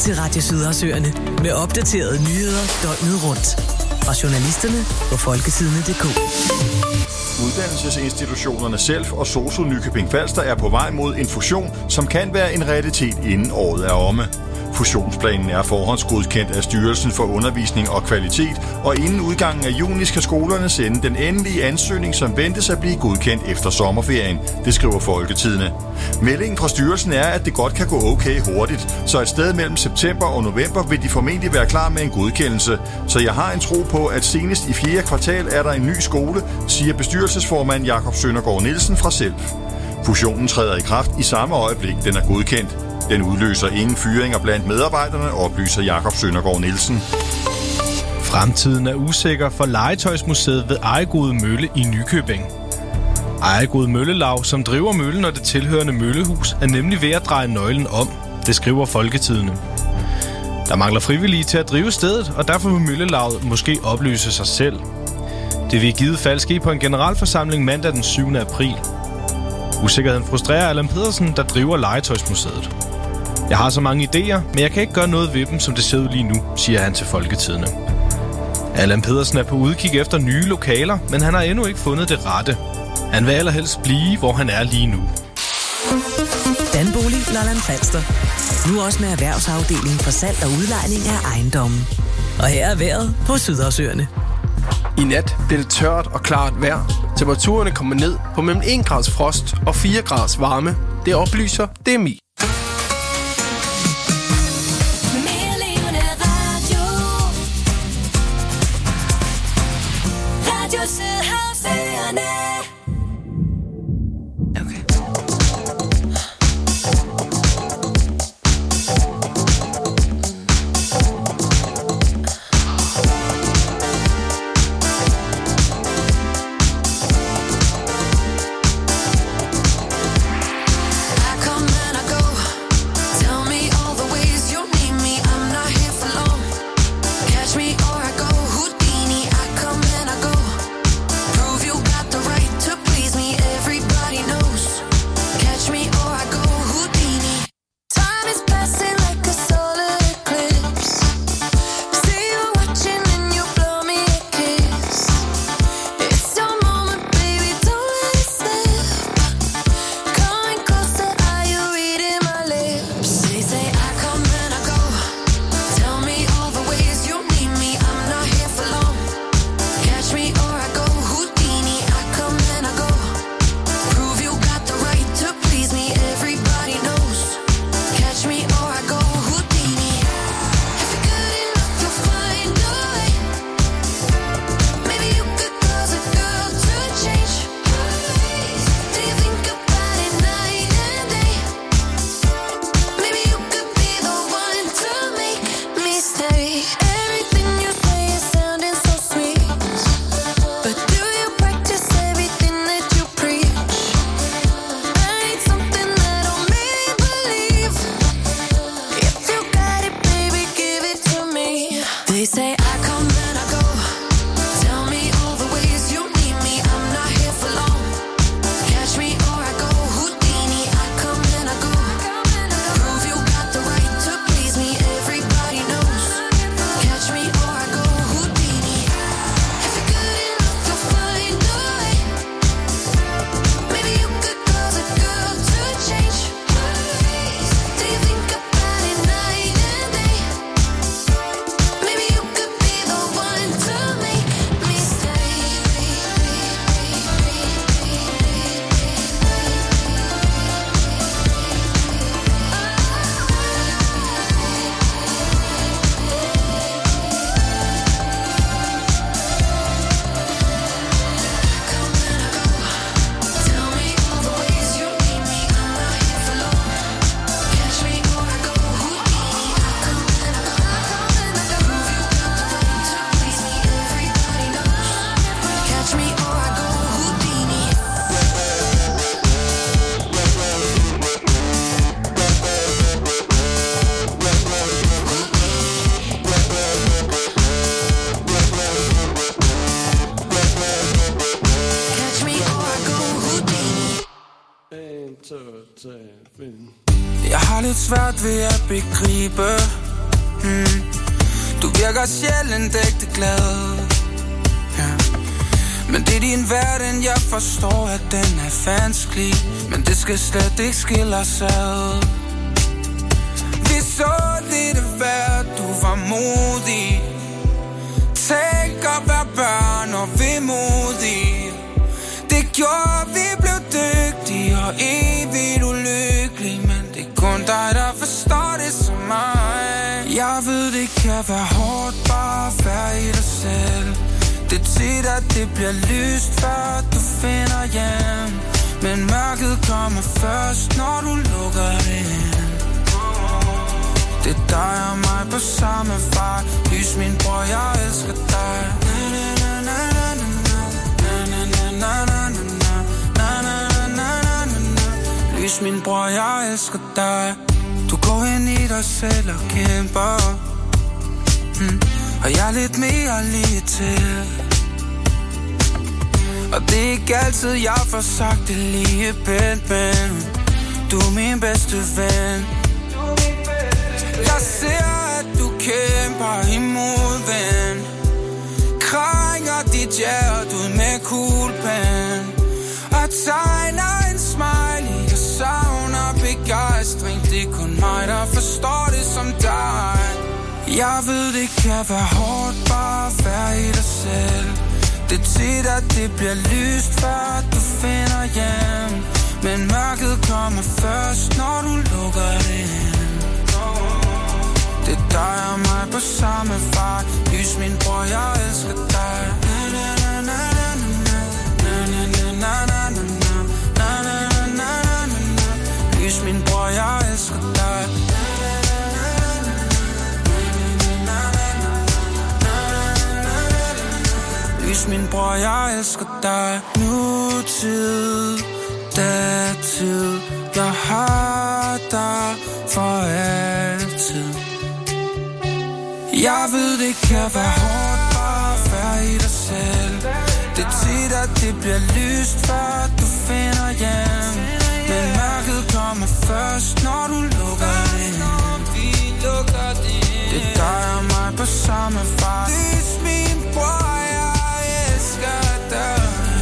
til Radio Sydersøerne med opdaterede nyheder døgnet rundt. Fra journalisterne på folketidene.dk. Uddannelsesinstitutionerne selv og SOSU Nykøbing Falster er på vej mod en fusion, som kan være en realitet inden året er omme. Fusionsplanen er forhåndsgodkendt af Styrelsen for Undervisning og Kvalitet, og inden udgangen af juni skal skolerne sende den endelige ansøgning, som ventes at blive godkendt efter sommerferien, det skriver Folketidene. Meldingen fra styrelsen er, at det godt kan gå okay hurtigt, så et sted mellem september og november vil de formentlig være klar med en godkendelse. Så jeg har en tro på, at senest i 4. kvartal er der en ny skole, siger bestyrelsesformand Jakob Søndergaard Nielsen fra SELF. Fusionen træder i kraft i samme øjeblik, den er godkendt. Den udløser ingen fyringer blandt medarbejderne, oplyser Jakob Søndergaard Nielsen. Fremtiden er usikker for Legetøjsmuseet ved Ejegod Mølle i Nykøbing. Ejegod Møllelav, som driver møllen og det tilhørende møllehus, er nemlig ved at dreje nøglen om. Det skriver Folketidene. Der mangler frivillige til at drive stedet, og derfor vil møllelavet måske opløse sig selv. Det vil i givet fald ske på en generalforsamling mandag den 7. april. Usikkerheden frustrerer Allan Pedersen, der driver Legetøjsmuseet. Jeg har så mange idéer, men jeg kan ikke gøre noget ved dem, som det ser ud lige nu, siger han til Folketidene. Allan Pedersen er på udkig efter nye lokaler, men han har endnu ikke fundet det rette. Han vil allerhelst blive, hvor han er lige nu. Danbolig Lolland Falster. Nu også med erhvervsafdelingen for salg og udlejning af ejendommen. Og her er vejret på Sydersøerne. I nat bliver det tørt og klart vejr. Temperaturerne kommer ned på mellem 1 grads frost og 4 grads varme. Det oplyser DMI. Jeg har lidt svært ved at begribe, virker sjældent ægte glad. Ja. Men det er din verden, jeg forstår, at den er vanskelig. Men det skal slet ikke skille os ad. Vi så lidt af hvert, du var modig. Tænk at være børn og vemodige. Det gjorde, vi blev dygtige og evigt ulykkelige. Men det er kun dig, der forstår det som mig. Jeg ved, det kan være hårdt bare at være i dig selv. Det er tit, at det bliver lyst, før du finder hjem. Men mørket kommer først, når du lukker det ind. Det er dig og mig på samme vej. Lys min bror, jeg elsker dig. Lys min bror, jeg elsker dig. Du går ind i dig selv og kæmper. Og jeg er lidt mere lige til. Og det er ikke altid, jeg får sagt det lige pænt, men du er min bedste ven. Jeg ser, at du kæmper imod ven. Krænger dit hjerte ud med kuglepen. Og tegner en smiley. Jeg savner begejstring. Det er kun mig, der forstår det som dig. Jeg ved, det kan være hårdt bare at være i dig selv. Det er tit, at det bliver lyst, før du finder hjem. Men mørket kommer først, når du lukker det ind. Det er dig og mig på samme vej. Lys min bror, jeg elsker dig. Lys min bror, jeg elsker dig. Lys min bror, jeg elsker dig. Nutid, datid, jeg har dig for altid. Jeg ved, det kan være hårdt bare at være i dig selv. Det er tit, at det bliver lyst, før du finder hjem. Men mørket kommer først, når du lukker det ind. Det er dig og mig på samme vej. Lys min bror, jeg elsker dig.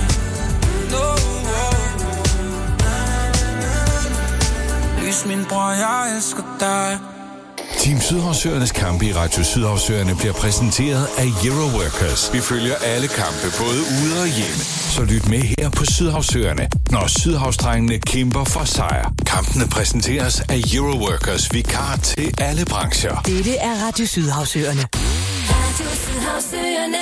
Lys min bror, jeg elsker dig. Team Sydhavsøernes kampe i Radio Sydhavsøerne bliver præsenteret af Euro Workers. Vi følger alle kampe, både ude og hjemme. Så lyt med her på Sydhavsøerne, når Sydhavsdrengene kæmper for sejr. Kampene præsenteres af Euro Workers, vikar til alle brancher. Dette er Radio Sydhavsøerne. Radio Sydhavsøerne.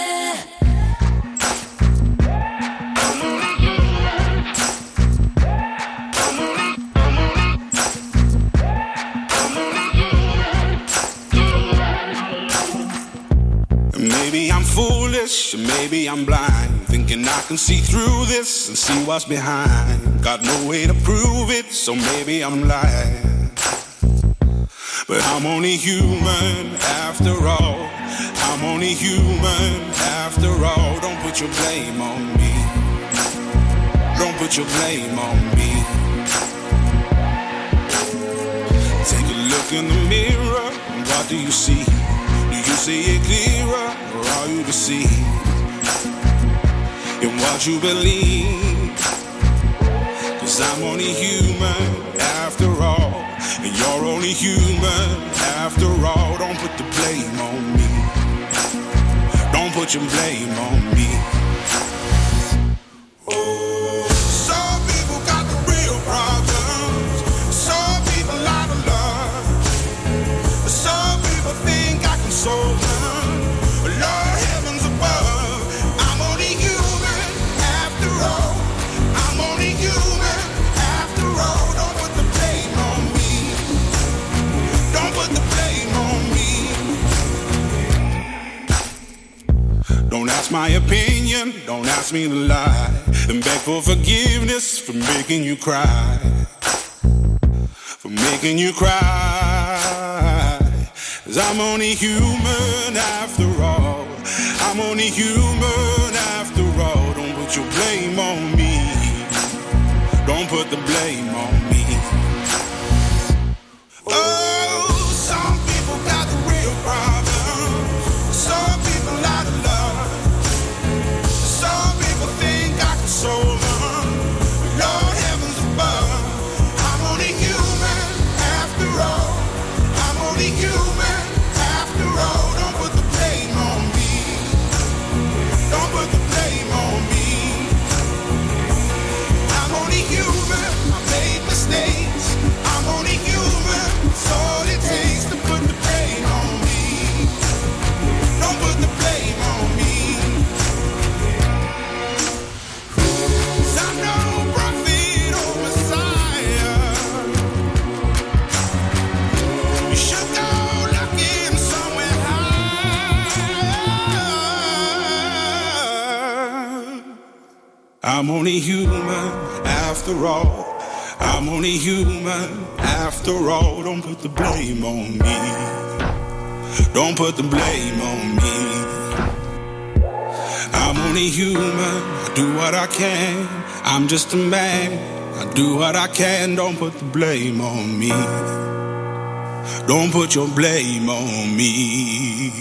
Maybe I'm foolish, maybe I'm blind, thinking I can see through this and see what's behind. Got no way to prove it, so maybe I'm lying. But I'm only human after all. I'm only human after all. Don't put your blame on me. Don't put your blame on me. Take a look in the mirror, what do you see? Do you see it clearer, or are you deceived in what you believe? 'Cause I'm only human after all, and you're only human after all. Don't put the blame on me. Don't put your blame on me. Some people got the real problems. Some people out of love. Some people think I can solve them. Lord heavens above, I'm only human after all. I'm only human after all. Don't put the blame on me. Don't put the blame on me. Don't ask my opinion, don't ask me to lie. Then beg for forgiveness for making you cry. For making you cry. 'Cause I'm only human after all. I'm only human after all. Don't put your blame on me. Don't put the blame on me. Oh, some people got the real problems. I'm only human after all. I'm only human after all. Don't put the blame on me. Don't put the blame on me. I'm only human. I do what I can. I'm just a man. I do what I can. Don't put the blame on me. Don't put your blame on me.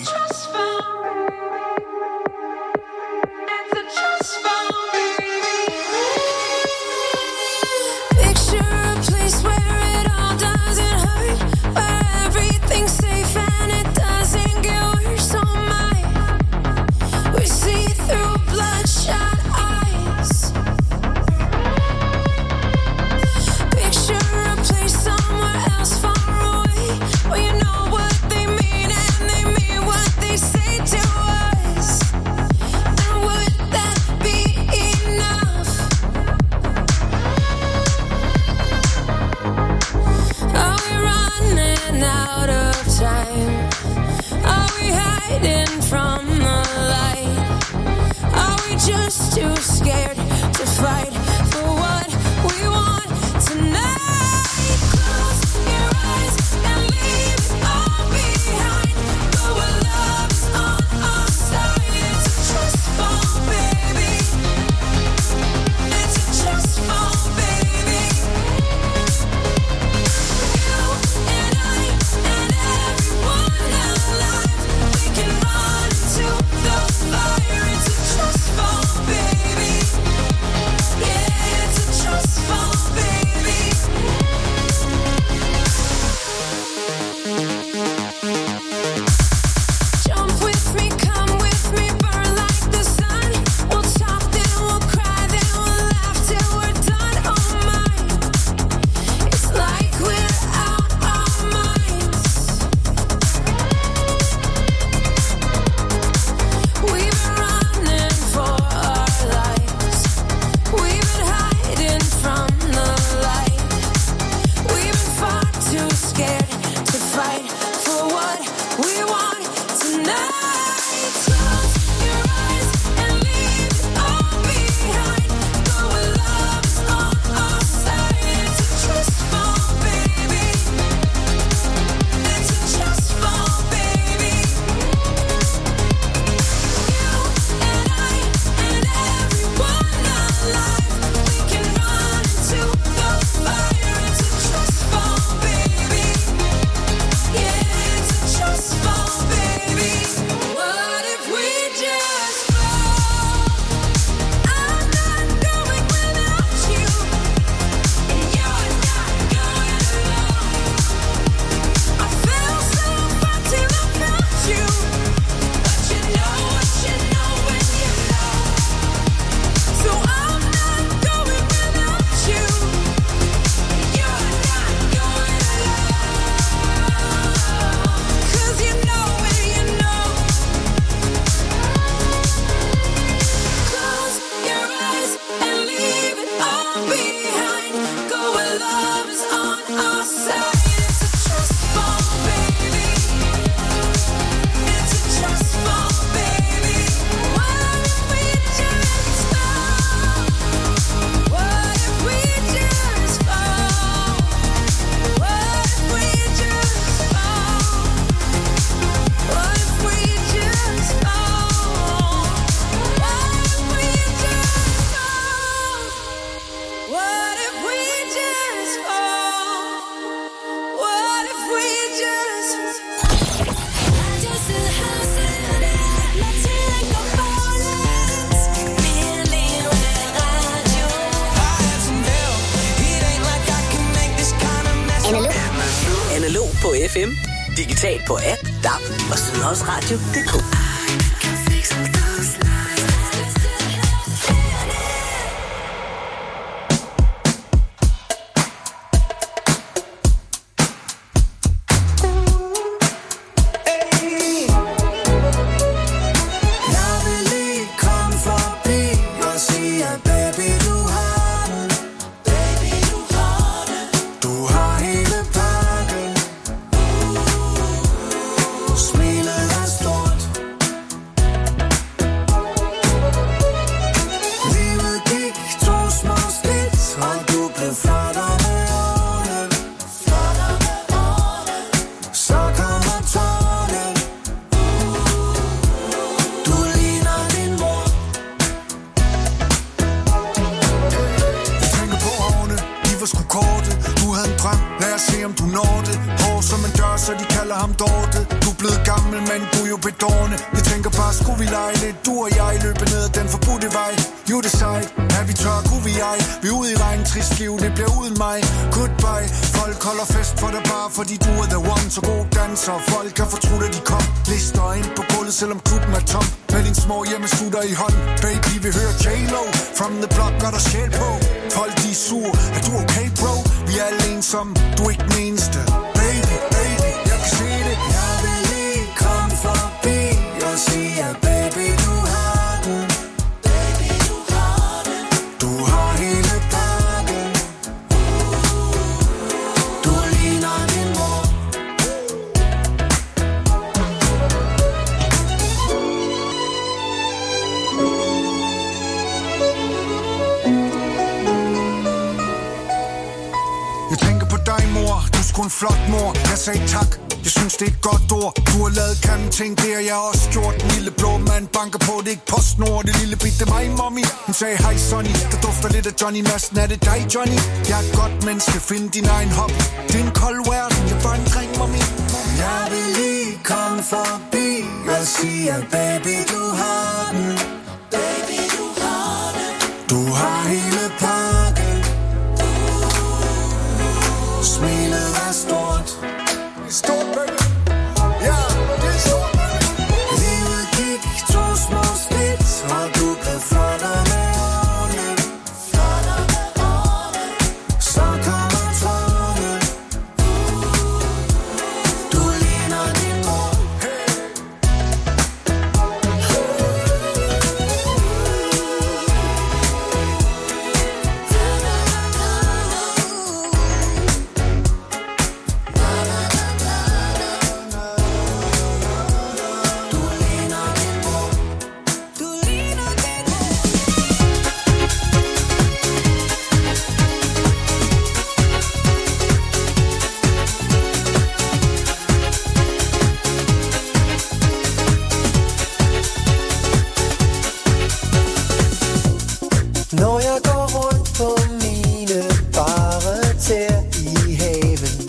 på FM, digital på app, DAB og Sydhavsradio.dk. ham Dorte. Du er blevet gammel, men du er jo bedårende. Jeg tænker bare, skulle vi lege lidt, du og jeg løbe ned ad den forbudte vej. You decide, er vi tør, kunne vi ej. Vi er ude i regn, trist liv, det bliver uden mig. Goodbye, folk holder fest for dig bare, fordi du er the one. Så god danser, folk kan fortrude, at de kom. Lister ind på gulvet, selvom klubben er tom. Med din små hjemmesutter i hånd. Baby, vi hører J-Lo, from the block, gør der sjæl på. Folk de er sur, er du okay bro? Vi er alle ensomme, du er ikke den eneste. Baby, baby, jeg kan se det. Jeg vil lige komme forbi og sige, at baby, du har den. Baby, du har den. Du har hele pakken. Du ligner din mor. Jeg tænker på dig, mor. Du er sgu en flot mor. Jeg sagde tak. Jeg synes, det er et godt ord. Du har lavet grimme ting, det har jeg også gjort. Den lille blå mand banker på, det er ikke PostNord. Det lille bitte mig, mommy. Hun sagde, hej Sonny. Der dufter lidt af Johnny Madsen. Er det dig, Johnny? Jeg er et godt menneske. Find din egen hop. Det er en kold verden. Jeg var en dreng, mommy. Jeg vil lige komme forbi og sige, at baby, du har den. Baby, du har den. Du har hele pakken. Smilet er stort. Stort, baby. Ja, det er stort, baby. Livet gik 2 små skridt, og du blev flottere med årene. Flottere med årene. Så kommer tårne. Du ligner din mor. Når jeg går rundt på mine bare tæer i haven,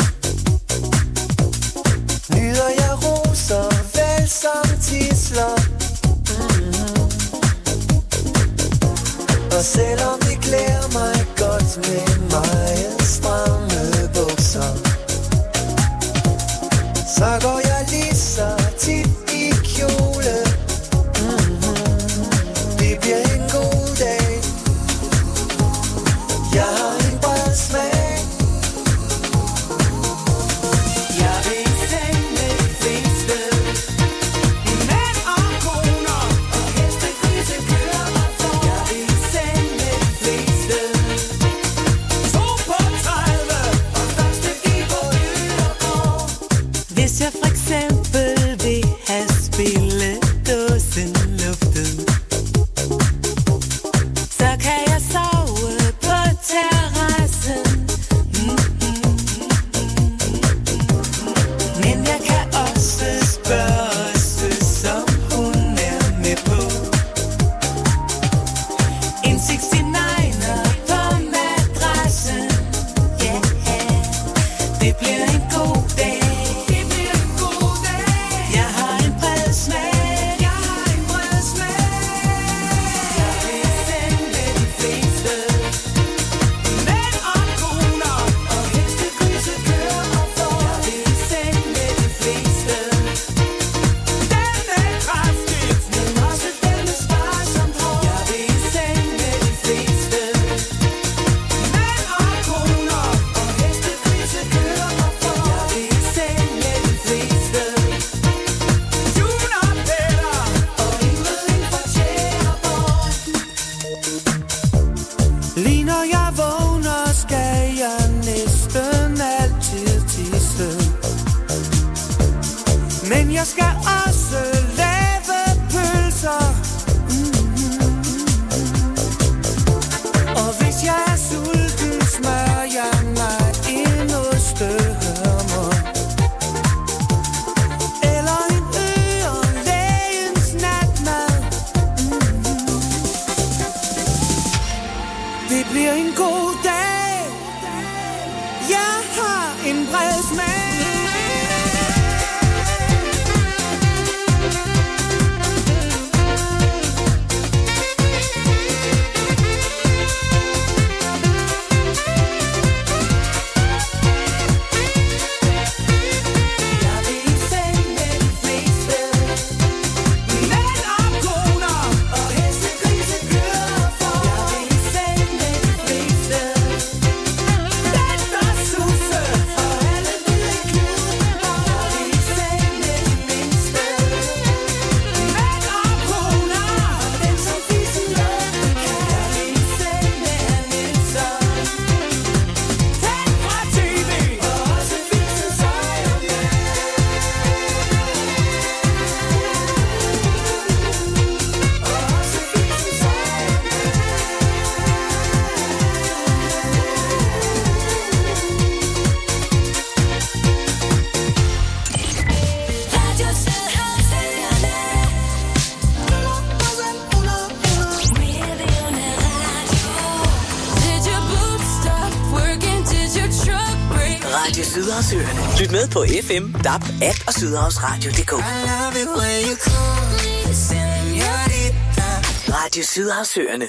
nyder jeg roser vel som tidsler. Og selvom det klæder mig godt med meget stramme bukser, så går jeg lige så tit i kjole. Det bliver en god dag. Jeg har en bred smag. Jeg vil i seng med de fleste. Mænd og koner. Og hestegrise kører og får. Jeg vil i seng med de fleste. 2 på 30. Og første i på Ydergård. Hvis jeg for Sydhavsøerne. Lyt med på FM, DAB, app og sydhavsradio.dk. Radio Sydhavsøerne.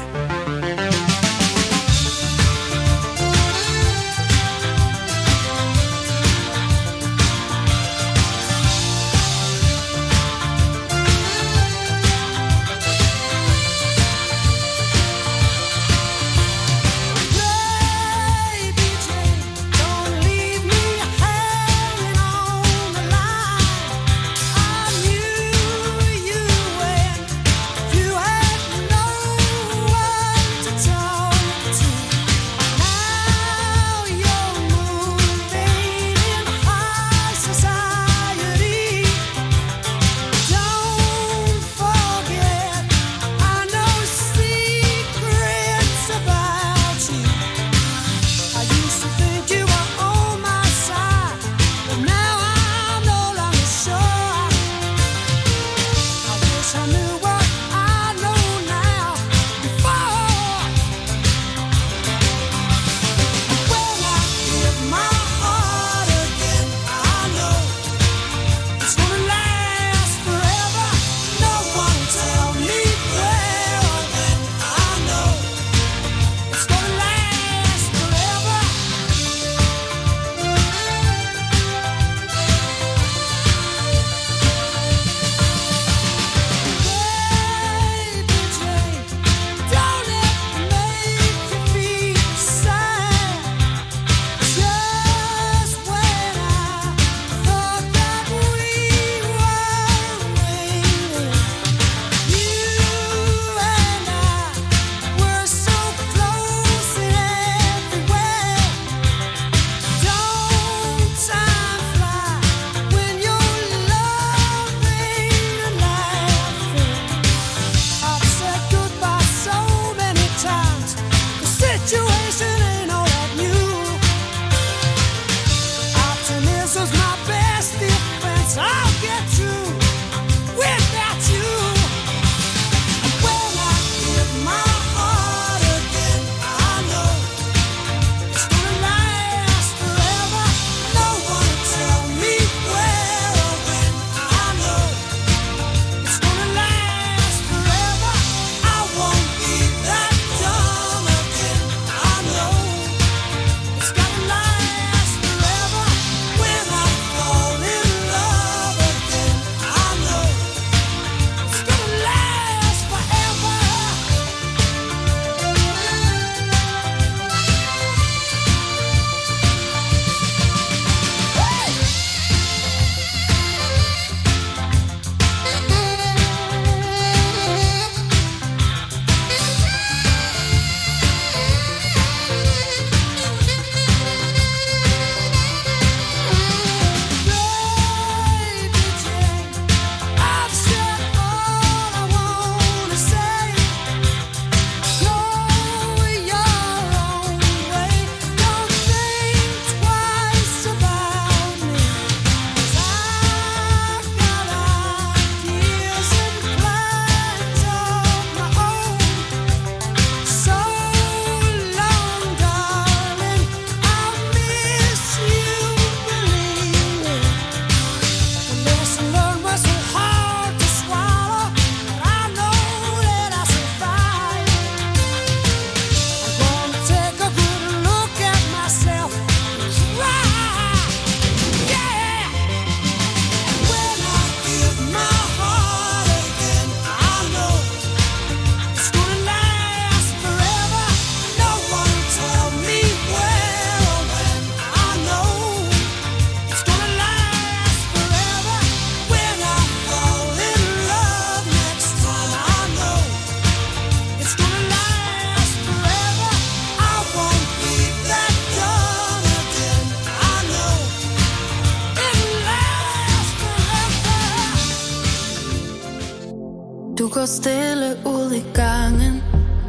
Du går stille ud i gangen.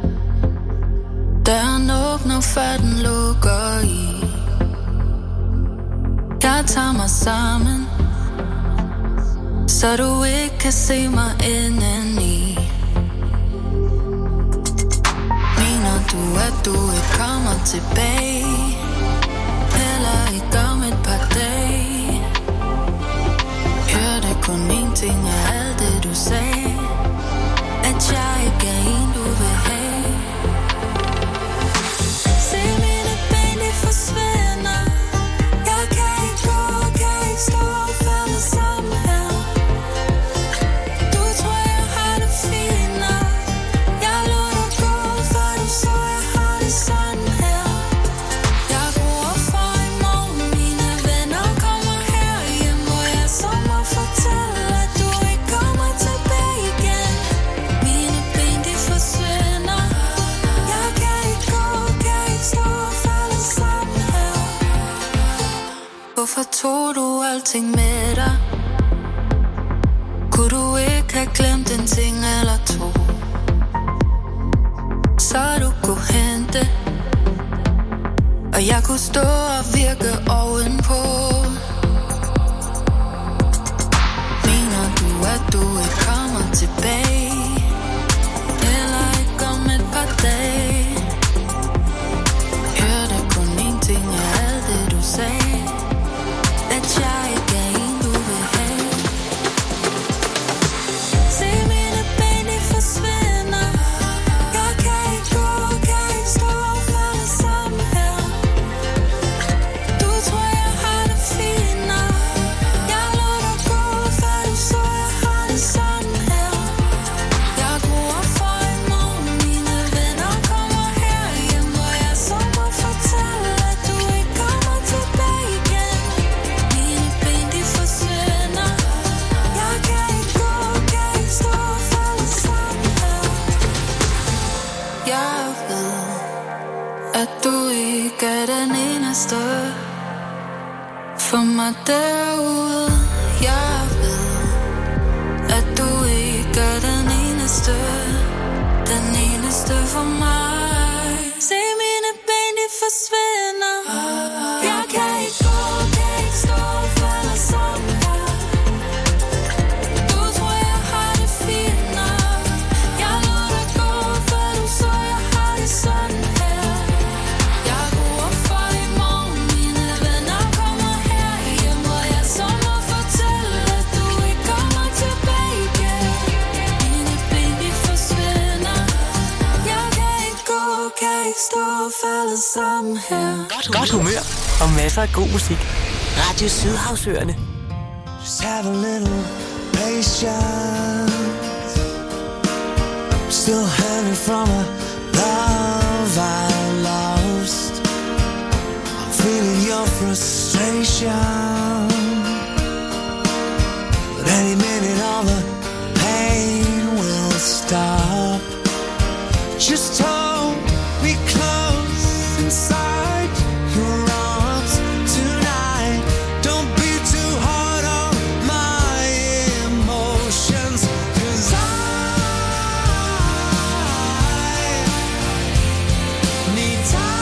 Døren åbner, før den lukker i. Jeg tager mig sammen, så du ikke kan se mig indeni. Mener du, at du ikke kommer tilbage? Heller ikke om et par dage. ingenting af alt det du sagde. At jeg ikke er en du vil have. Se mine ben de forsvinder. Jeg kan ikke gå, kan ikke stå og falde sammen her. Du tror jeg har det fint nok. Jeg lod dig gå, for du så jeg har det sådan her. Jeg gruer for i morgen. Mine venner kommer her hjem, hvor jeg så må fortælle, at du ikke kommer tilbage igen. Mine ben de forsvinder. Jeg kan ikke gå, kan ikke stå og falde sammen her. Hvorfor tog du alting med dig? Kunne du ikke have glemt en ting eller to? Så du kunne hente, og jeg kunne stå og virke ovenpå. Mener du, at du ikke kommer tilbage? Eller ikke om et par dage? Hørte kun en ting af alt det du sagde. At jeg ikke er en du vil have. Se mine ben de forsvinder. Jeg kan ikke gå, kan ikke stå og falde sammen her. Du tror jeg har det fint nok. Jeg lod dig gå, for du så jeg har det sådan her. Jeg gruer for i morgen. Mine venner kommer her hjem, hvor jeg så må fortælle, at du ikke kommer tilbage igen. Mine ben de forsvinder. Jeg kan ikke gå, kan ikke stå og falde sammen her. Jeg ved, at du ikke er den eneste for mig derude. Jeg ved, at du ikke er den eneste for mig. Se mine ben de forsvinder. Jeg kan ikke gå, kan ikke stå og falde sammen her. Du tror jeg har det fint nok. Jeg lod dig gå, for du så jeg har det sådan her. Jeg gruer for i morgen. Mine venner kommer her hjem, hvor jeg så må fortælle, at du ikke kommer tilbage igen. Mine ben de forsvinder. Jeg kan ikke gå, kan ikke stå og falde sammen her. Godt humør og masser af god musik. Radio Sydhavsøerne. Just have a little patience. I'm still hurting from a love I lost. I'm feeling your frustration. But any minute all the pain will stop. Just hold me close inside your arms tonight. Don't be too hard on my emotions, 'cause I need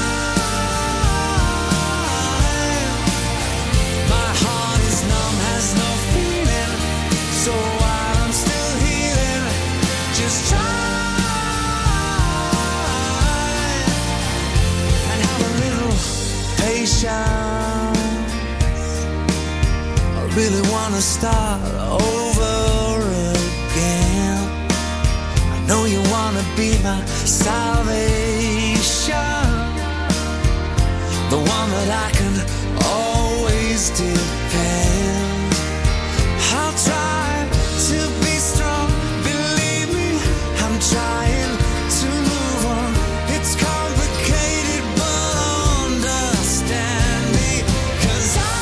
time. My heart is numb, has no feeling, so while I'm still healing, just try and have a little patience. I really wanna start over again. I know you wanna be my salvation, the one that I can always depend. I'll try to be strong, believe me, I'm trying to move on. It's complicated, but understand me, 'cause I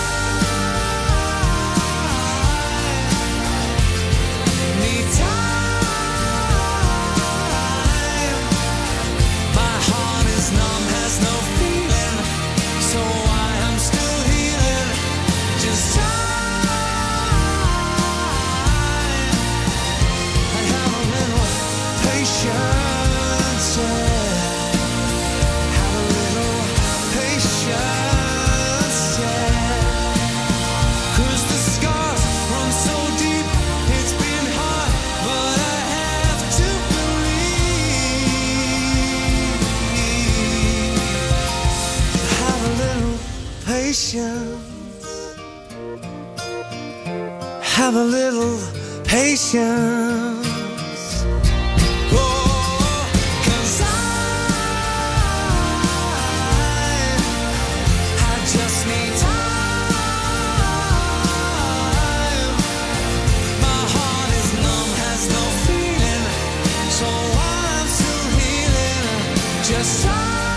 need time. My heart is numb, has no feeling, so I am still healing. Just time and have a little patience, yeah. Have a little patience, yeah. 'Cause the scars run so deep, it's been hard, but I have to believe. Have a little patience. Have a little patience. Oh, 'cause I just need time. My heart is numb, has no feeling, so I'm still healing. Just try.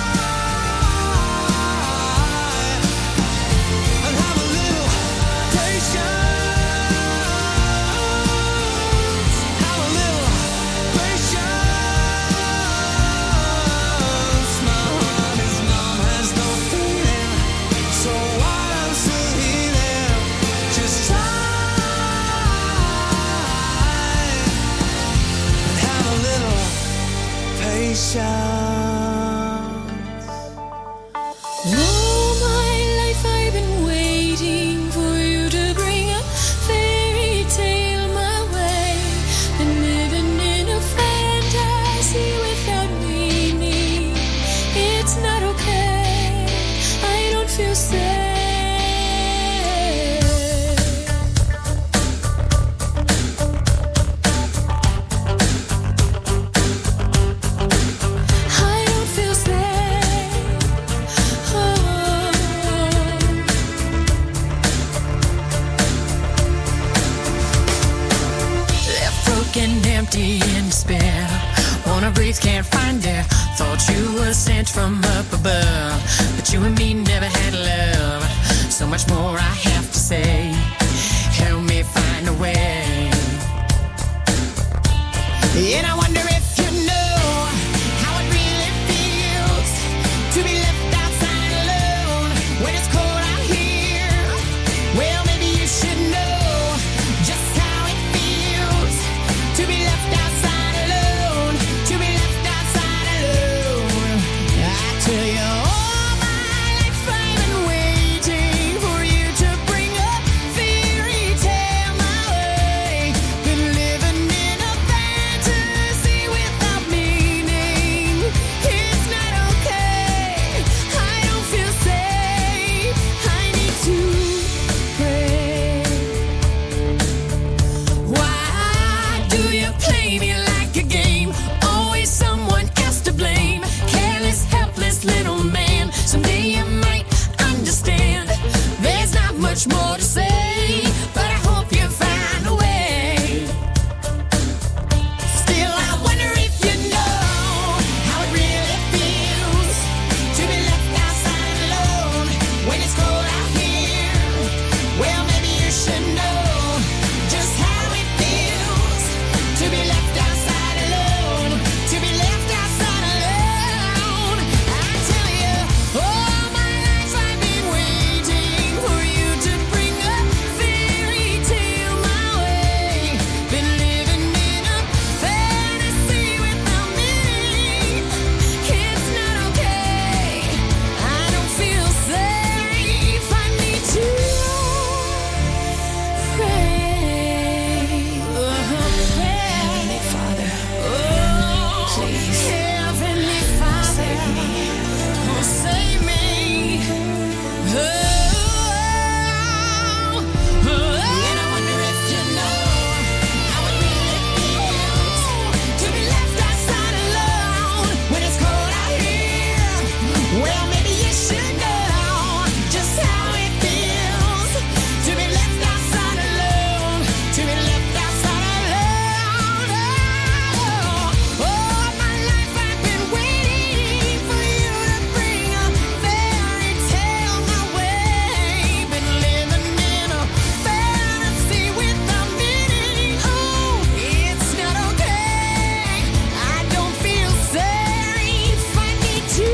All my life I've been waiting for you to bring a fairy tale my way. Been living in a fantasy without meaning. It's not okay, I don't feel safe. Empty in despair, wanna breathe, can't find air. Thought you were sent from up above, but you and me never had love. So much more I have to say, help me find a way. And I wonder if you know how it really feels to be left outside alone when it's cold out here. Well, maybe you should know just how it feels to be left outside alone, to be left outside alone. I tell you, all my life I've been waiting for you to bring a fairy tale my way. Been living in a fantasy without meaning. It's not okay, I don't feel safe, I need to pray. Why do you play me like a game? Always someone else to blame. Careless, helpless little man. Someday you might understand. There's not much more to say, but I hope you find a way. Still, I wonder if you know how it really feels to be left outside alone when it's cold out here. Well, maybe you should know just how it feels to be left outside alone, to be left outside alone. I tell you, all my life I've been waiting for you to bring a fairy tale my way. Been living in a fantasy without meaning. It's not okay, I don't feel safe, I need to pray. Heavenly Father, please, Heavenly Father, save me. Oh, save me. And I wonder if you know how it really feels to be left outside alone when it's cold out here. Well, maybe you should know just how it feels to be left outside alone, to be left outside alone. All my life I've been waiting for you to bring a fairy tale my way. Been living in a fantasy without meaning. Oh, it's not okay, I don't feel safe, I need to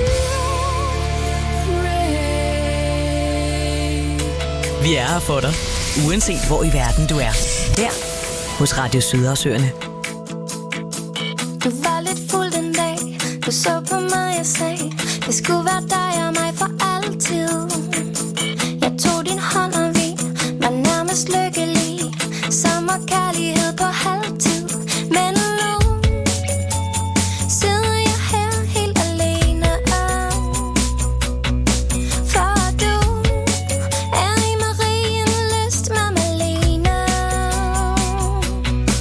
pray. Vi er her for dig, uanset hvor i verden du er. Her hos Radio Sydhavsøerne. Du var lidt fuld den dag, du så på mig og sagde, det skulle være dig og mig for altid. Jeg tog din hånd og vi var nærmest lykkelige, sommerkærlighed på halvtid. Men nu sidder jeg her helt alene, for du er i Marienlyst med Malene.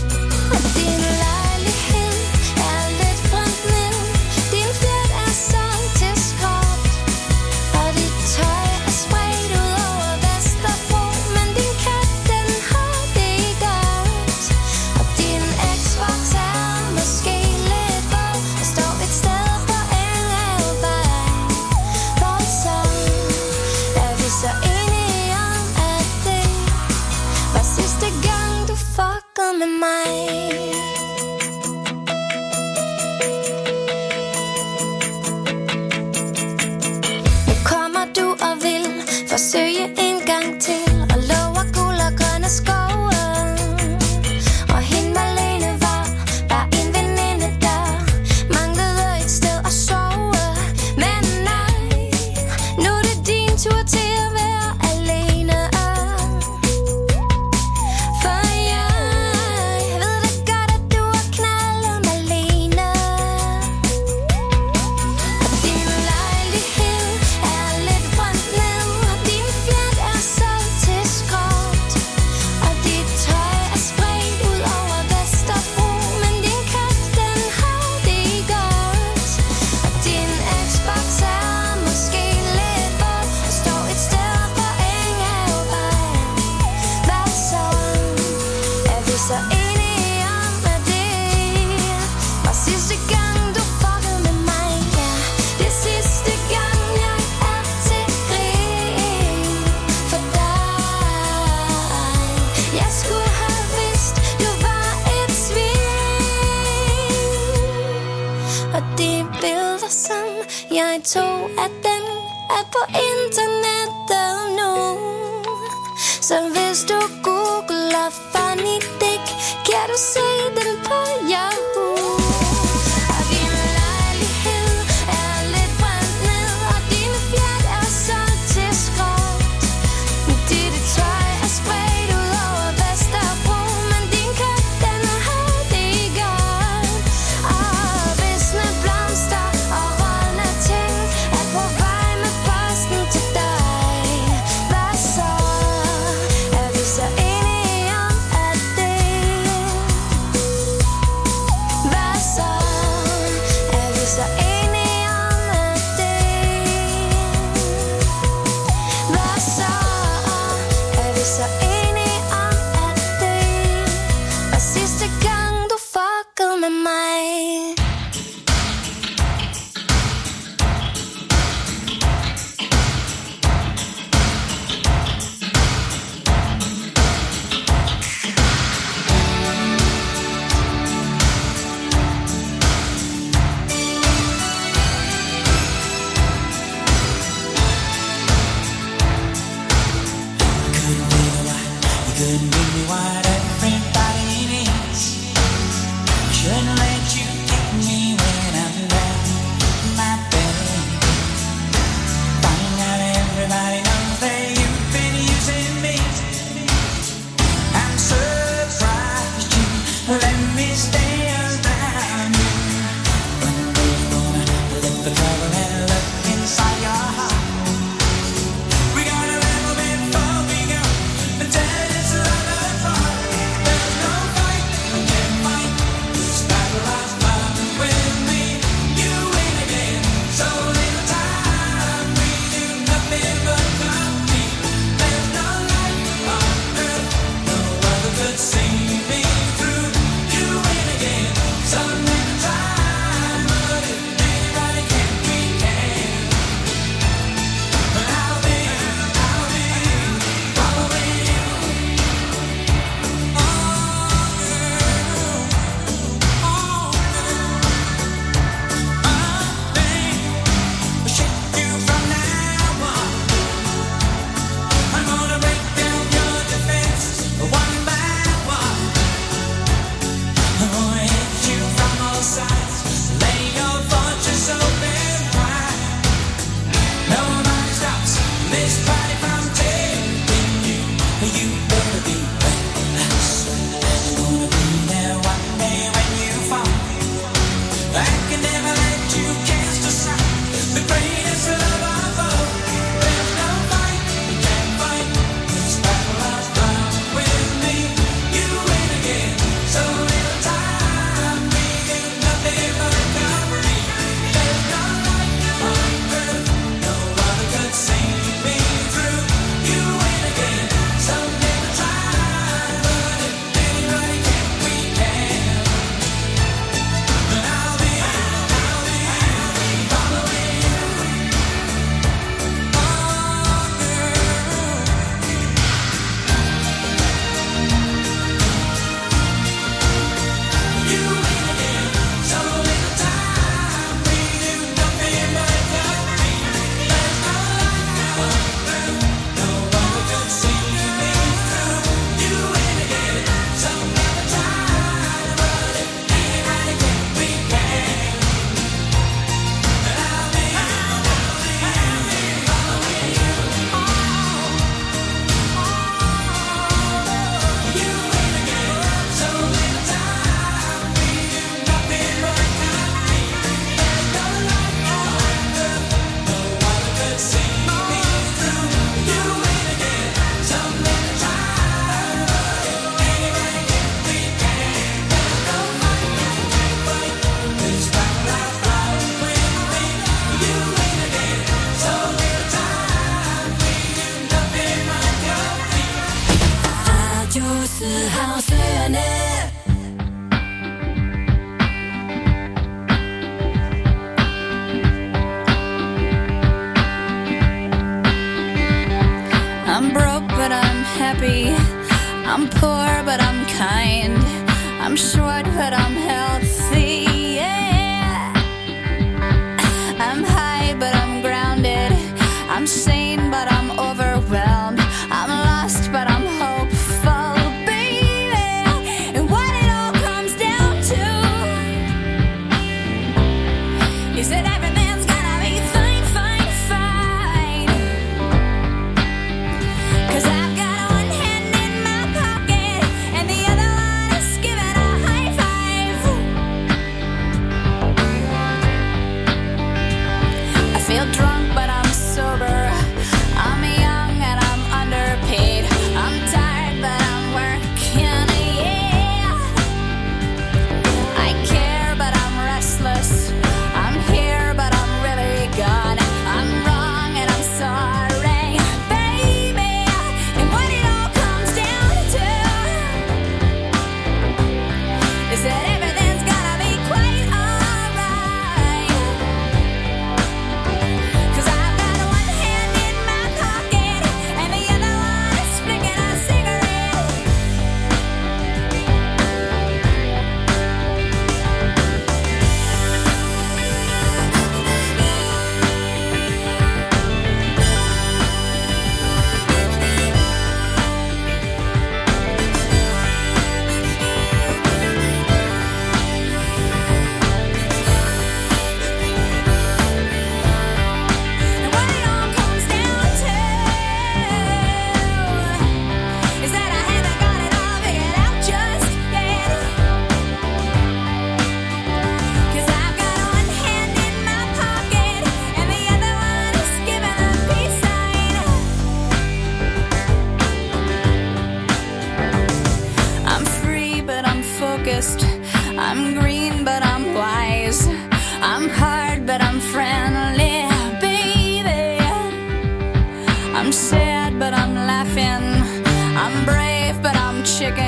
er på internettet nu. Så hvis du googler funny dick, kan du se den på Yahoo. Og din lejlighed er lidt brændt ned, og dine fjert er solgt til skrot. Dit tøj er spredt ud over Vesterbro, men din kat, den har det godt. Og visne blomster og rådne ting er på vej med posten til dig. Hvad så? Er vi så enige om, at det? Hvad så? Er vi så enige om, at det? Hvad så? Er vi så enige om, at det var sidste gang, du fuckede med mig? Couldn't give me what everybody needs. Shouldn't let you take me when I'm down my bed. Finding out everybody knows that you've been using me. I'm surprised you let me stay around you. But I'm really gonna lift the cover and look inside your heart. We got a little bit before we go, but tell us love apart. There's no fight, I can't fight this battle I've fought with me. You win again, so little time. We do nothing but compete. There's no life on earth, no other could see me through. You win again, so little time. But if anybody can, we can. But I'll be following you. Shake you from now on. I'm gonna break down your defenses one by one. I'm gonna hit you from all sides, lay your fortress open wide. Nobody stops this party from taking you. You better be ready. I'm gonna be there one day when you fall. I can never let you cast aside the greatest love of all. There's no fight, you can't fight this battle I've fought with me. You win again, so little time. We do nothing but compete. There's no life on earth, no other could see me through. You win again, so little time. But if anybody can, we can. But I'll be following you. You win again, so little time. We do nothing but compete. There's no life on earth, no one could see me through. You win again, so little time. But if anybody can, we can. And I'll be following you. You win again, so little time. We do nothing but compete. There's no life on earth, no one could see me through. You win again, so little time. But if anybody can, we can. There's no fight, fight this battle I've fought with me. You win again, so little time. We do nothing but compete. Radio I'm broke, but I'm happy. I'm poor, but I'm kind. I'm short, but I'm healthy. Yeah. I'm high, but I'm grounded.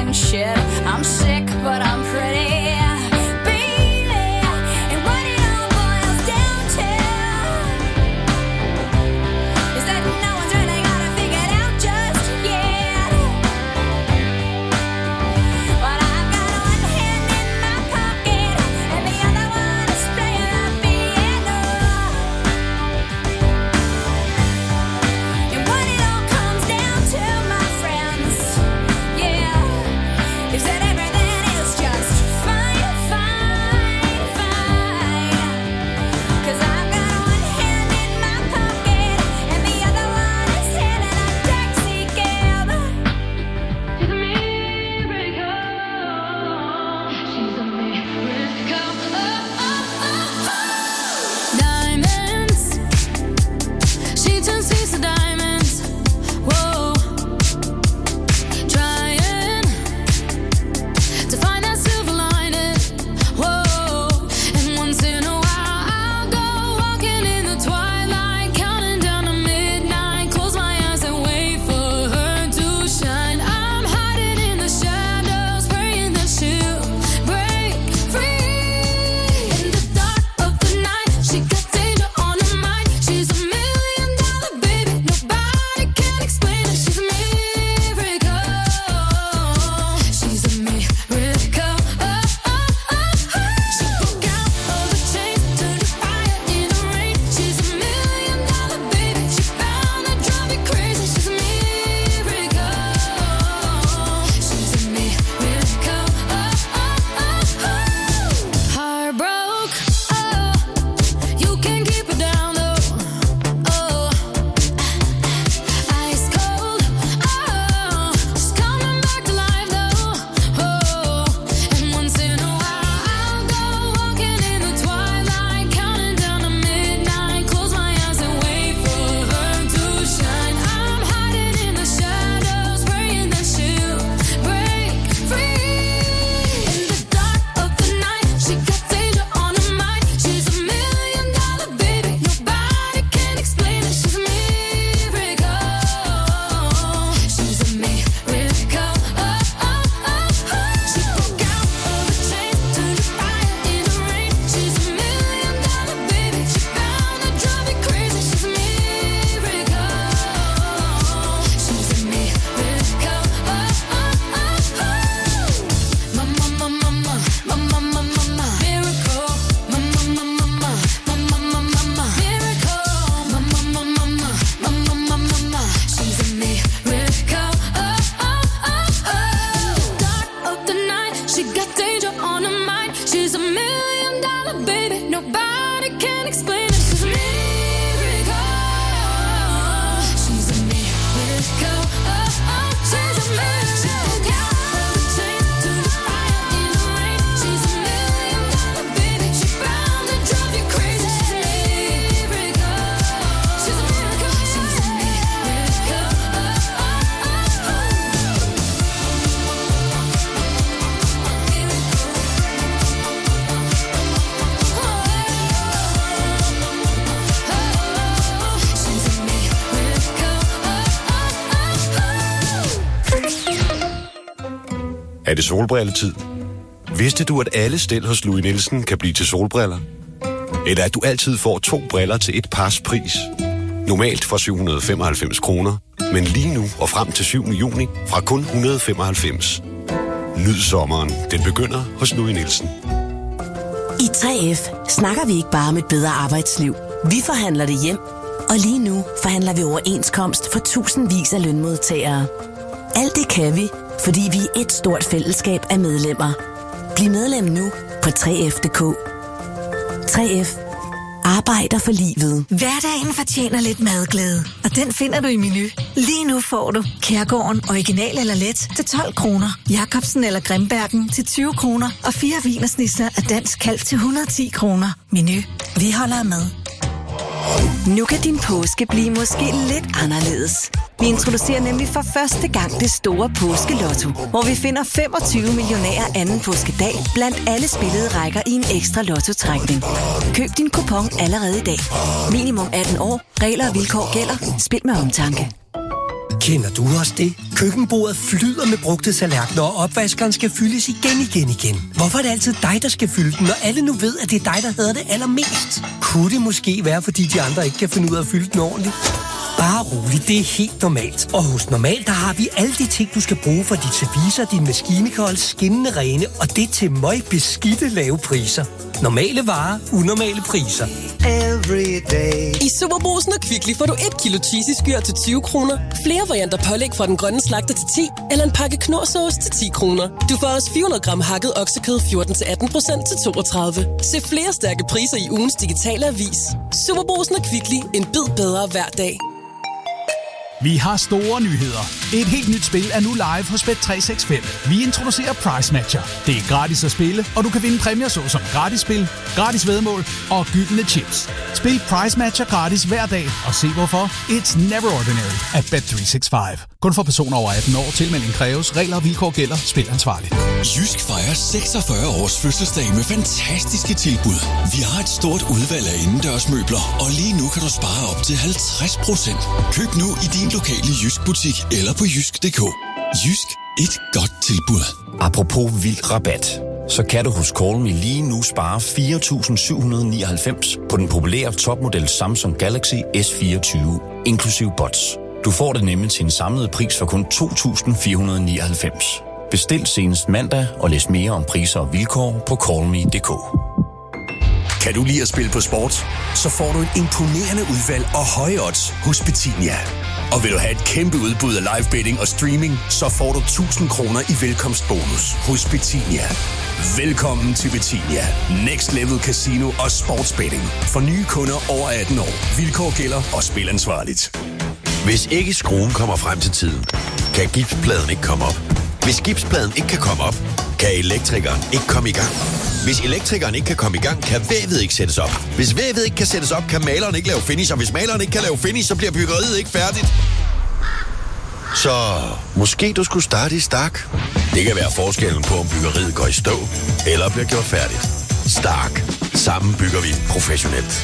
and shit. I'm sick, but I'm pretty. Baby, and what it all boils down to is that no one's really got it figured out just yet. But I've got one hand in my pocket and the other one is playing the piano. And what it all comes down to, my friends, yeah, is that everything is just fine, fine, fine. 'Cause I've got one hand in my pocket and the other one is handing a taxi cab. She's a miracle. She's a miracle. Diamonds. She turns these to diamonds. Whoa. Trying to find that silver lining. Whoa. And once in a while I'll go walking in the twilight, counting down to midnight. Close my eyes and wait for her to shine. I'm hiding in the shadows, praying that she'll break free. In the dark of the night, she got danger on her mind. She's a $1 million baby, nobody can explain it. She's a miracle. She's a miracle. She broke out of the chains, turned to fire in the rain. She's a $1 million baby. She found that drive me crazy. She's a miracle. She's a miracle. Heart broke. Oh, you can't keep her down though. Oh, ice cold. Oh, she's coming back to life though. Oh, and once in a while I'll go walking in the twilight, counting down to midnight. Close my eyes and wait for her to shine. I'm hiding in the shadows, praying that she'll break free. In the dark of the night, she got danger on her mind. She's a $1 million baby, nobody can explain it. She's a miracle. She's a miracle. She broke out of the chains, turned to fire in the rain. She's a $1 million baby. She found that drive me crazy. She's a miracle. She's a miracle. Mama, mama, mama, mama, mama, mama, miracle. Mama, mama, mama, mama, mama, mama, miracle. Mama, mama, mama, mama, mama, mama, she's a miracle. Dark of the night, she got danger on her mind. She's a $1 million baby, nobody can explain it. She's a miracle. She's a miracle. She's a miracle. Out of the chains, turned to fire in the rain. She's a $1 million baby. She found that drive you crazy. She's a miracle. She's a miracle. She's a miracle. Er det solbrilletid? Vidste du, at alle stel hos Louis Nielsen kan blive til solbriller? Eller at du altid får 2 briller til et pars pris? Normalt for 795 kroner, men lige nu og frem til 7. juni fra kun 195. Nyd sommeren. Den begynder hos Louis Nielsen. I 3F snakker vi ikke bare om et bedre arbejdsliv. Vi forhandler det hjem, og lige nu forhandler vi overenskomst for tusindvis af lønmodtagere. Alt det kan vi, fordi vi er et stort fællesskab af medlemmer. Bliv medlem nu på 3F.dk. 3F arbejder for livet. Hverdagen fortjener lidt madglæde, og den finder du i Menu. Lige nu får du Kærgården original eller let til 12 kroner, Jacobsen eller Grimbergen til 20 kroner og 4 wienersnitzer af dansk kalv til 110 kroner. Menu. Vi holder med. Nu kan din påske blive måske lidt anderledes. Vi introducerer nemlig for første gang det store påskelotto, hvor vi finder 25 millionærer anden påskedag blandt alle spillede rækker i en ekstra lottotrækning. Køb din kupon allerede i dag. Minimum 18 år. Regler og vilkår gælder. Spil med omtanke. Kender du også det? Køkkenbordet flyder med brugte tallerkener, og opvaskeren skal fyldes igen. Hvorfor er det altid dig, der skal fylde den, når alle nu ved, at det er dig, der hader det allermest? Kunne det måske være, fordi de andre ikke kan finde ud af at fylde den ordentligt? Bare roligt, det er helt normalt. Og hos Normal, der har vi alle de ting, du skal bruge for dit service og din maskine kan holde skinnende rene, og det til møgbeskidte lave priser. Normale varer, unormale priser. I Superbrugsen og Kvickly får du 1 kilo cheesy skyr til 20 kroner, flere varianter pålæg fra den grønne slagter til 10, eller en pakke knorrsauce til 10 kroner. Du får også 400 gram hakket oksekød 14-18% til 32. Se flere stærke priser i ugens digitale avis. Superbrugsen og Kvickly. En bid bedre hver dag. Vi har store nyheder. Et helt nyt spil er nu live hos Bet365. Vi introducerer Price Matcher. Det er gratis at spille, og du kan vinde præmier såsom gratis spil, gratis væddemål og gyldne chips. Spil Price Matcher gratis hver dag, og se hvorfor. It's never ordinary at Bet365. Kun for personer over 18 år. Tilmelding kræves. Regler og vilkår gælder. Spil ansvarligt. Jysk fejrer 46 års fødselsdag med fantastiske tilbud. Vi har et stort udvalg af indendørsmøbler, og lige nu kan du spare op til 50%. Køb nu i din lokale Jysk butik eller på jysk.dk. Jysk, et godt tilbud. Apropos vild rabat, så kan du hos Call Me lige nu spare 4.799 på den populære topmodel Samsung Galaxy S24, inklusiv bots. Du får det nemlig til en samlet pris for kun 2.499. Bestil senest mandag og læs mere om priser og vilkår på callme.dk. Kan du lide at spille på sport? Så får du et imponerende udvalg og høje odds hos Betinia. Og vil du have et kæmpe udbud af live betting og streaming, så får du 1.000 kroner i velkomstbonus hos Betinia. Velkommen til Betinia. Next Level Casino og Sportsbetting. For nye kunder over 18 år. Vilkår gælder og spil ansvarligt. Hvis ikke skruen kommer frem til tiden, kan gipspladen ikke komme op. Hvis gipspladen ikke kan komme op, kan elektrikeren ikke komme i gang. Hvis elektrikeren ikke kan komme i gang, kan vævet ikke sættes op. Hvis vævet ikke kan sættes op, kan maleren ikke lave finish. Og hvis maleren ikke kan lave finish, så bliver byggeriet ikke færdigt. Så måske du skulle starte i Stark. Det kan være forskellen på, om byggeriet går i stå eller bliver gjort færdigt. Stark. Sammen bygger vi professionelt.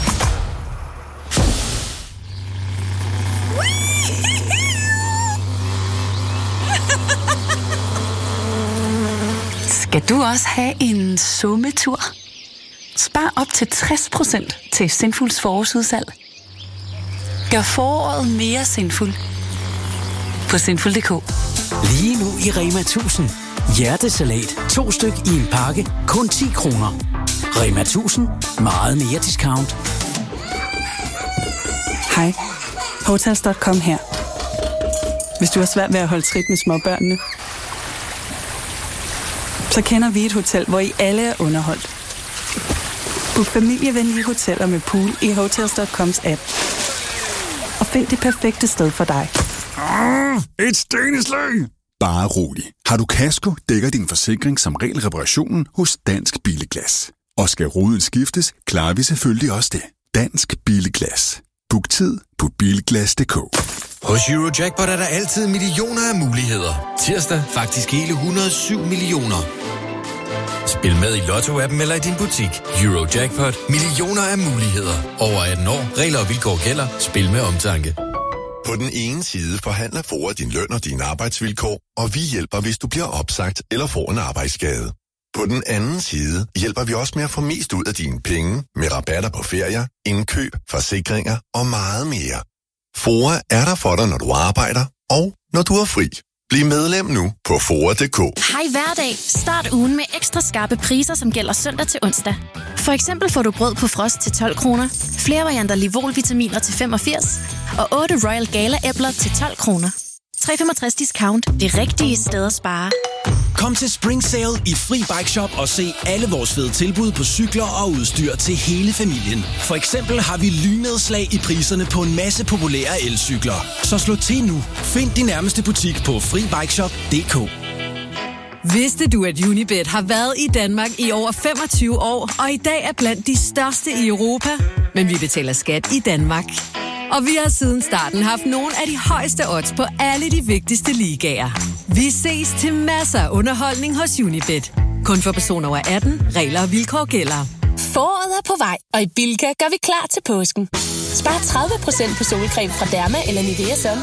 Skal du også have en sommetur? Spar op til 60% til Sinfuls forårsudsalg. Gør foråret mere sinfuld på sinful.dk. Lige nu i Rema 1000. Hjertesalat 2 styk i en pakke. Kun 10 kroner. Rema 1000. Meget mere discount. Hej. Hotels.com her. Hvis du har svært ved at holde trit med småbørnene, så kender vi et hotel, hvor I alle er underholdt. Book familievenlige hoteller med pool i Hotels.coms app. Og find det perfekte sted for dig. Et steneslag! Bare rolig. Har du kasko, dækker din forsikring som regel reparationen hos Dansk Billeglas. Og skal ruden skiftes, klarer vi selvfølgelig også det. Dansk Billeglas. Book tid på bilglas.dk. Hos Eurojackpot er der altid millioner af muligheder. Tirsdag faktisk hele 107 millioner. Spil med i Lotto-appen eller i din butik. Eurojackpot. Millioner af muligheder. Over 18 år. Regler og vilkår gælder. Spil med omtanke. På den ene side forhandler FOA din løn og dine arbejdsvilkår, og vi hjælper, hvis du bliver opsagt eller får en arbejdsskade. På den anden side hjælper vi også med at få mest ud af dine penge med rabatter på ferier, indkøb, forsikringer og meget mere. FOA er der for dig, når du arbejder og når du er fri. Bliv medlem nu på FOA.dk. Hej hverdag. Start ugen med ekstra skarpe priser, som gælder søndag til onsdag. For eksempel får du brød på frost til 12 kroner, flere varianter Livol-vitaminer til 85 og 8 Royal Gala-æbler til 12 kroner. 365 discount. Det rigtige sted at spare. Kom til Spring Sale i Fri Bike Shop og se alle vores fede tilbud på cykler og udstyr til hele familien. For eksempel har vi lynedslag i priserne på en masse populære elcykler. Så slå til nu. Find din nærmeste butik på FriBikeShop.dk. Vidste du, at Unibet har været i Danmark i over 25 år, og i dag er blandt de største i Europa? Men vi betaler skat i Danmark. Og vi har siden starten haft nogle af de højeste odds på alle de vigtigste ligaer. Vi ses til masser af underholdning hos Unibet. Kun for personer over 18. Regler og vilkår gælder. Foråret er på vej, og i Bilka gør vi klar til påsken. Spar 30% på solcreme fra Derma eller Nivea Sun.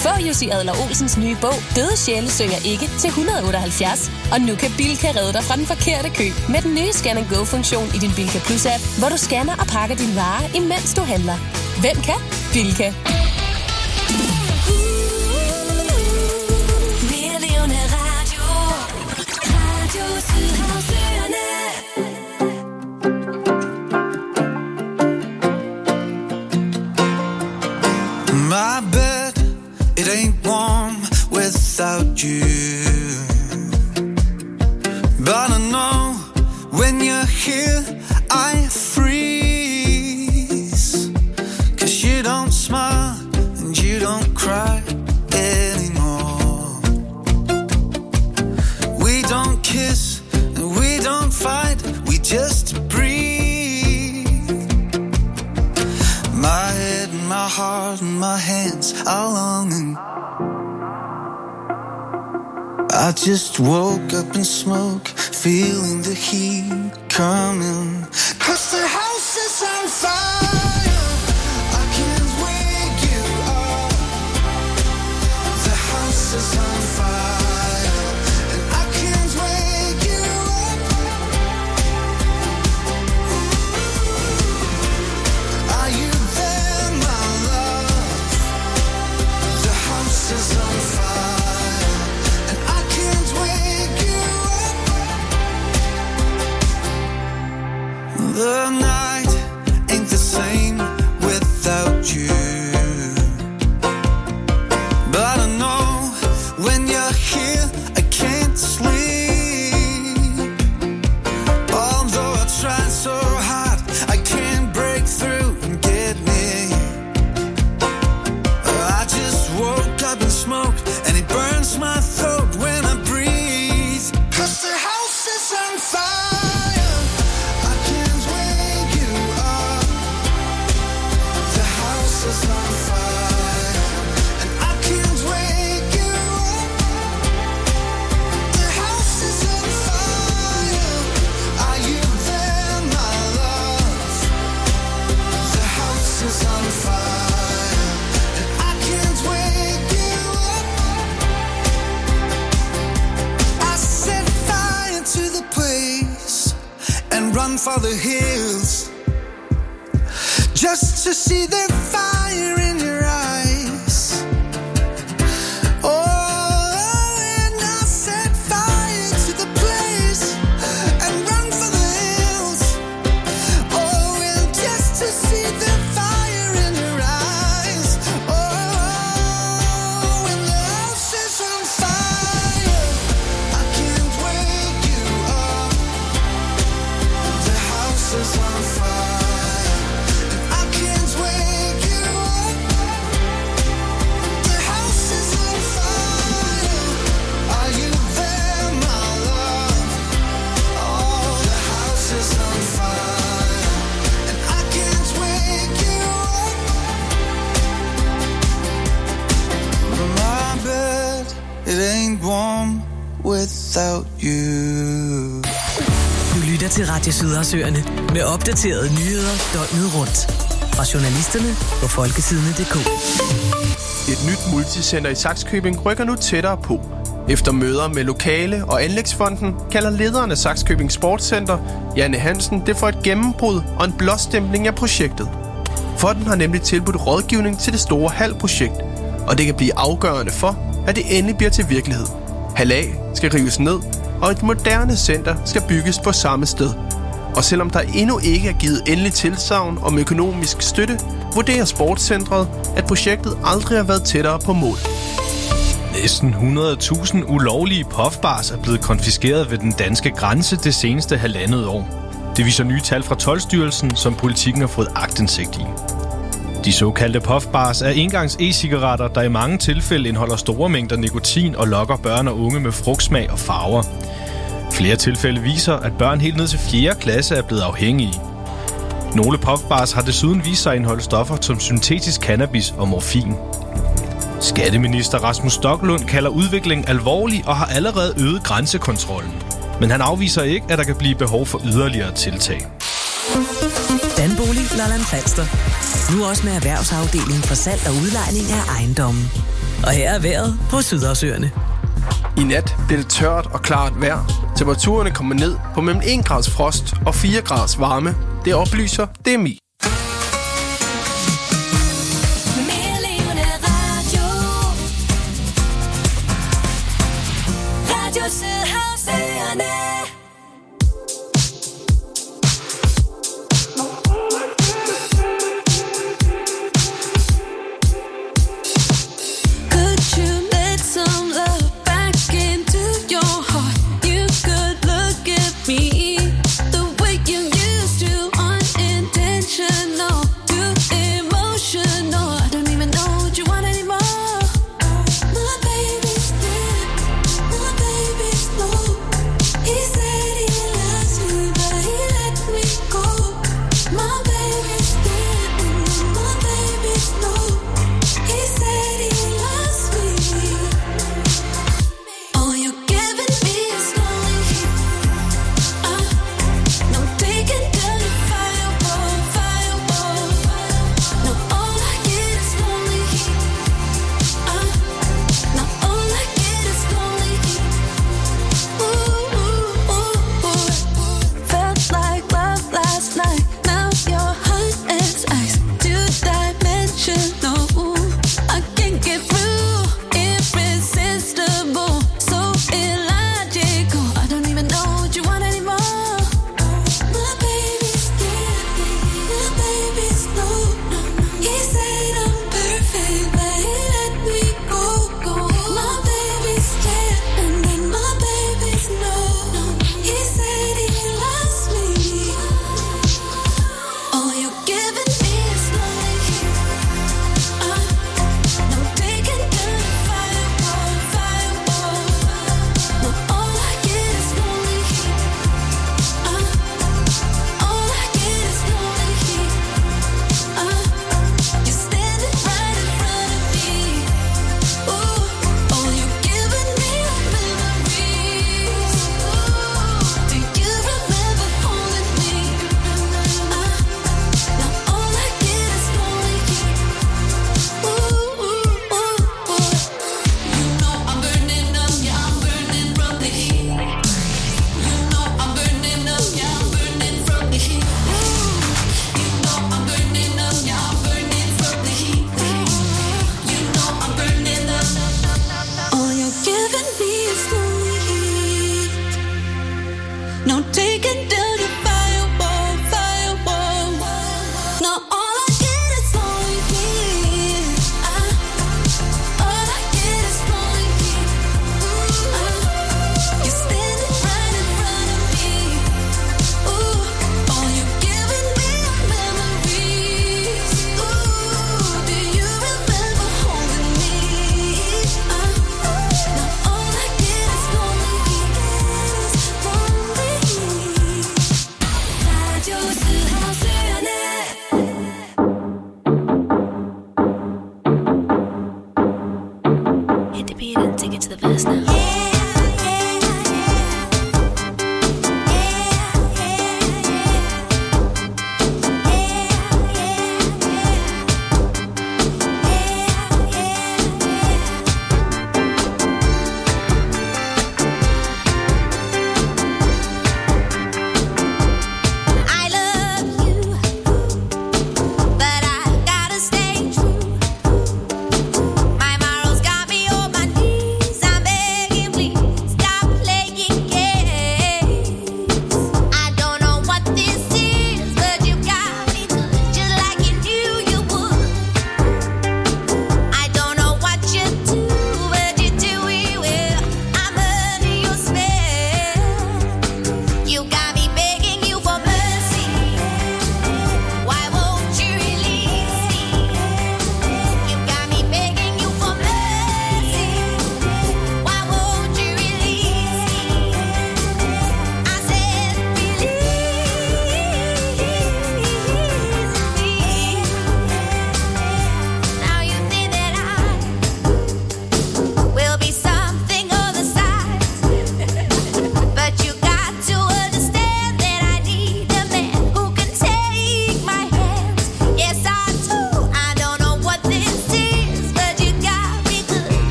Få Jussi Adler-Olsens nye bog, Døde sjæle synger ikke, til 178. Og nu kan Bilka redde dig fra den forkerte kø med den nye Scan & Go-funktion i din Bilka Plus-app, hvor du scanner og pakker dine varer, imens du handler. Hvem kan? Bilka. My bed, it ain't warm without you. But I know when you're here, I freeze. 'Cause you don't smile and you don't cry anymore. We don't kiss and we don't fight, we just breathe. My head and my heart and my hands are longing. I just woke up in smoke, feeling the heat coming. 'Cause the house is on fire, I can't wake you up. The house is on fire, and I can't wake you up. Are you there, my love? The house is on fire, and I can't wake you up. The night ain't the same without you. But I know when you're here, I can't sleep. Although I try so hard, I can't break through and get near. I just woke up in smoke, and it burns my throat when I breathe. 'Cause the house is on fire, I can't wake you up. The house is on fire, and I can't wake you up. The house is on fire. Are you there, my love? The house is on fire, and I can't wake you up. I set fire to the place and run for the hills, just to see the fire in your eyes. Oh, and I set fire to the place and run for the hills. Oh, and just to see the fire in your eyes. Oh, and the house is on fire, I can't wake you up. The house is on fire, and I can't wake you up. The house is on fire. Are you there, my love? Oh, the house is on fire, and I can't wake you up. My bed, it ain't warm without you. Du lytter til Radio Sydhavsøerne med opdaterede nyheder døgnet rundt. Fra journalisterne på folketidene.dk. Et nyt multicenter i Sakskøbing rykker nu tættere på. Efter møder med Lokale og Anlægsfonden kalder lederen af Sakskøbing Sportscenter, Janne Hansen, det for et gennembrud og en blåstempling af projektet. Fonden har nemlig tilbudt rådgivning til det store halvprojekt, og det kan blive afgørende for, at det endelig bliver til virkelighed. Hal A skal rives ned, og et moderne center skal bygges på samme sted. Og selvom der endnu ikke er givet endelig tilsagn om økonomisk støtte, vurderer Sportscentret, at projektet aldrig har været tættere på mål. Næsten 100.000 ulovlige puffbars er blevet konfiskeret ved den danske grænse det seneste halvandet år. Det viser nye tal fra Toldstyrelsen, som Politikken har fået aktindsigt i. De såkaldte puffbars er engangs e-cigaretter, der i mange tilfælde indeholder store mængder nikotin og lokker børn og unge med frugtsmag og farver. Flere tilfælde viser, at børn helt ned til 4. klasse er blevet afhængige. Nogle puffbars har desuden vist sig at indeholde stoffer som syntetisk cannabis og morfin. Skatteminister Rasmus Stoklund kalder udviklingen alvorlig og har allerede øget grænsekontrollen. Men han afviser ikke, at der kan blive behov for yderligere tiltag. Danbolig Lolland Falster. Nu også med erhvervsafdelingen for salg og udlejning af ejendommen. Og her er vejret på Sydhavsøerne. I nat bliver det tørt og klart vejr. Temperaturerne kommer ned på mellem 1 grads frost og 4 grads varme. Det oplyser DMI.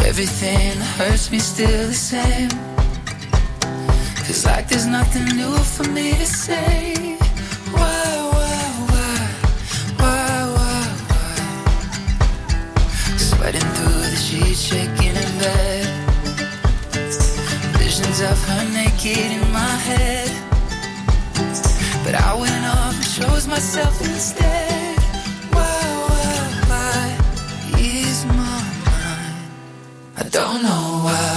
everything hurts me still the same. Feels like there's nothing new for me to say. Why? Sweating through the sheets, shaking in bed. Visions of her naked in my head. But I went off and chose myself instead. Why? Ease my mind. I don't know why.